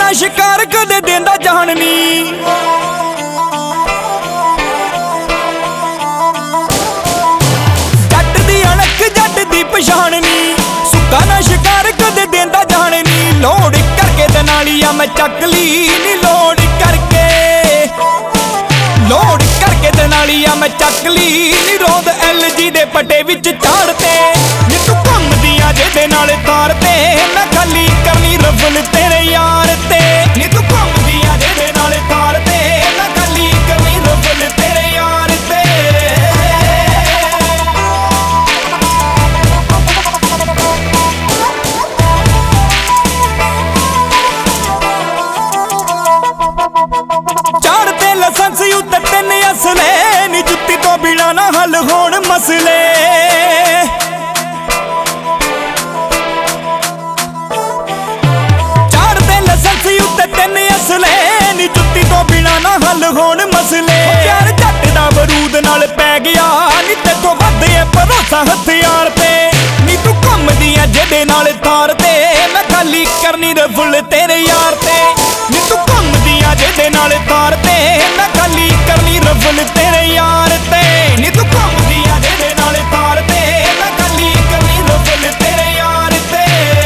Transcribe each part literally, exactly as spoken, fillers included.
ਨਾ ਸ਼ਿਕਾਰ ਕਦੇ ਦੇਂਦਾ ਜਾਣ ਨੀ। ਜੱਟ ਦੀ ਅਣਖ ਜੱਟ ਦੀ ਪਛਾਣ ਨੀ, ਸੁੱਕਾ ਨਾ ਸ਼ਿਕਾਰ ਕਦੇ ਦੇਂਦਾ ਜਾਣ ਨੀ। ਲੋੜ ਕਰਕੇ ਦਨਾਲੀਆਂ ਮੈਂ ਚੱਕ ਲਈ ਨੀ, ਲੋੜ ਕਰਕੇ ਲੋੜ ਕਰਕੇ ਦਨਾਲੀਆਂ ਮੈਂ ਚੱਕ ਲਈ ਨੀ। ਰੋਦ ਐਲ ਜੀ ਦੇ ਪੱਟੇ ਵਿੱਚ ਚਾੜਤੇ ਨੀ, ਤੂੰ ਘੁੰਮਦੀਆਂ ਜਿਹਦੇ ਨਾਲ ਤਾਰ ਤੇ ਮੈਂ ਖਾਲੀ ਕਰਨੀ ਰਫਲ ਤੇਰੇ ਯਾਰ ਤੇ ਨੀ। ਤੂੰ ਘੁੰਮਦੀਆਂ ਜਿਹਦੇ ਨਾਲ ਤਾਰ ਤੇ ਮੈਂ ਖਾਲੀ ਕਰਨੀ ਰਫਲ ਤੇਰੇ ਯਾਰ ਤੇ। ਚਾੜਤੇ ਲਾਇਸੈਂਸ ਉੱਤੇ ਤਿੰਨ ਅਸਲੇ ਨੀ, ਜੁੱਤੀ ਤੋਂ ਬਿਨਾਂ ਨਾ ਹੱਲ ਹੋਣ ਮਸਲੇ। ਅਸਲੇ ਨੀ, ਜੁੱਤੀ ਤੋਂ ਬਿਨਾਂ ਨਾ ਹੱਲ ਹੋਣ ਮਸਲੇ। ਯਾਰ ਜੱਟ ਦਾ ਬਰੂਦ ਨਾਲ ਪੈ ਗਿਆ ਨੀ, ਤੇਥੋਂ ਵੱਧ ਏ ਭਰੋਸਾ ਹਥਿਆਰ ਤੇ ਨੀ। ਤੂੰ ਘੁੰਮਦੀ ਐ ਜਿਹਦੇ ਨਾਲ ਤਾਰ ਤੇ ਮੈਂ ਖਾਲੀ ਕਰਨੀ ਰਫਲ ਤੇਰੇ ਯਾਰ ਤੇ ਨੀ। ਤੂੰ ਘੁੰਮਦੀ ਐ ਜਿਹਦੇ ਨਾਲ ਤਾਰ ਤੇ ਮੈਂ ਖਾਲੀ ਕਰਨੀ ਰਫਲ ਤੇਰੇ ਯਾਰ ਤੇ ਨੀ। ਤੂੰ ਘੁੰਮਦੀ ਐ ਜਿਹਦੇ ਨਾਲ ਤਾਰ ਤੇ ਮੈਂ ਖਾਲੀ ਕਰਨੀ ਰਫਲ ਤੇਰੇ ਯਾਰ ਤੇ।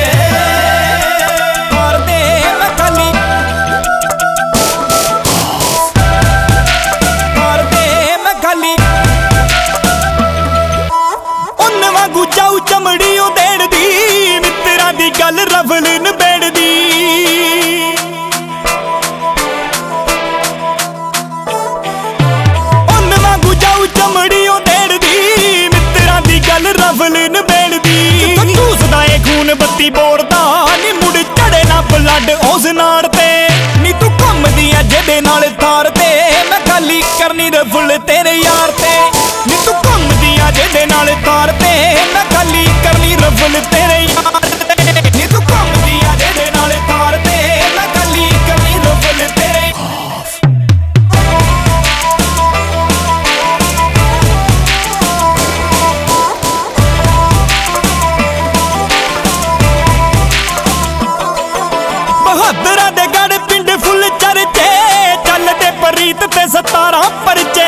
ਤਾਰ ਤੇ ਮੈਂ ਖਾਲੀ ਜਾਊ ਚਮੜੀ ਉਹ ਦੇਣ ਦੀ, ਮਿੱਤਰਾਂ ਦੀ ਗੱਲ ਰਫਲ ਨਿਬੇੜਦੀ। ਉਹਨ ਵਾਂਗੂ ਜਾਊ ਚਮੜੀ ਉਹ ਦੇਣ ਦੀ, ਮਿੱਤਰਾਂ ਦੀ ਗੱਲ ਰਫਲ ਨਿਬੇੜਦੀ। ਚੂਸਦਾ ਏ ਖੂਨ ਬੱਤੀ ਬੋਰਦਾ ਨੀ, ਮੁੜ ਚੜੇ ਨਾ ਬਲੱਡ ਉਸ ਨਾੜ ਤੇ ਨੀ। ਤੂੰ ਘੁੰਮਦੀ ਐ ਜਿਹਦੇ ਨਾਲ ਤਾਰ ਤੇ ਮੈਂ ਖਾਲੀ ਕਰਨੀ ਰਫਲ ਤੇਰੇ ਯਾਰ ਤੇ ਨੀ। ਤੂੰ ਘੁੰਮਦੀ ਐ ਜਿਹਦੇ ਨਾਲ ਤਾਰ ਤੇ ਮੈਂ ਖਾਲੀ ਕਰਨੀ ਰਫਲ ਤੇਰੇ ਯਾਰ ਤੇ ਨੀ। ਤੂੰ ਘੁੰਮਦੀ ਐ ਜਿਹਦੇ ਨਾਲ ਤਾਰ ਤੇ ਮੈਂ ਖਾਲੀ ਕਰਨੀ ਰਫਲ ਤੇਰੇ। ਬਹਾਦਰਾਂ ਦੇ ਗੜ ਪਿੰਡ ਫੁੱਲ ਚਰਚੇ, ਚੱਲਦੇ ਪ੍ਰੀਤ ਤੇ ਸਤਾਰਾਂ ਪਰਚੇ।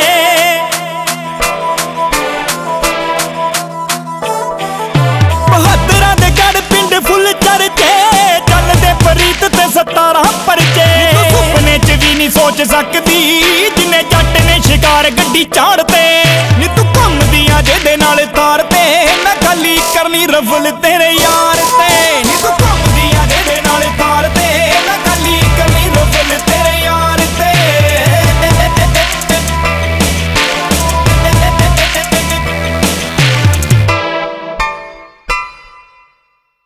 ਬਹਾਦਰਾਂ ਦੇ ਗੜ ਪਿੰਡ ਫੁੱਲ ਚਰਚੇ, ਚੱਲਦੇ ਪ੍ਰੀਤ ਤੇ ਸਤਾਰਾਂ ਪਰਚੇ। ਤੂੰ ਸੁਪਨੇ ਚ ਵੀ ਨਹੀਂ ਸੋਚ ਸਕਦੀ ਜਿੰਨੇ ਜੱਟ ਨੇ ਸ਼ਿਕਾਰ ਗੱਡੀ ਚਾੜਤੇ ਨੀ। ਤੂੰ ਘੁੰਮਦੀ ਆ ਜਿਹਦੇ ਨਾਲ ਤਾਰ ਤੇ ਮੈਂ ਖਾਲੀ ਕਰਨੀ ਰਫਲ ਤੇਰੇ ਯਾਰ ਤੇ